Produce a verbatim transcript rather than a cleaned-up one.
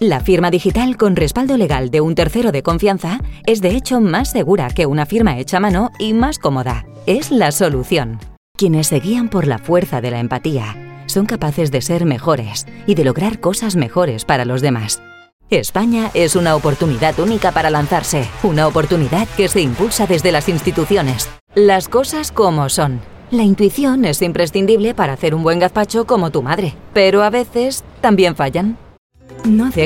La firma digital con respaldo legal de un tercero de confianza es de hecho más segura que una firma hecha a mano y más cómoda. Es la solución. Quienes se guían por la fuerza de la empatía son capaces de ser mejores y de lograr cosas mejores para los demás. España es una oportunidad única para lanzarse, una oportunidad que se impulsa desde las instituciones. Las cosas como son. La intuición es imprescindible para hacer un buen gazpacho como tu madre, pero a veces también fallan. No dejes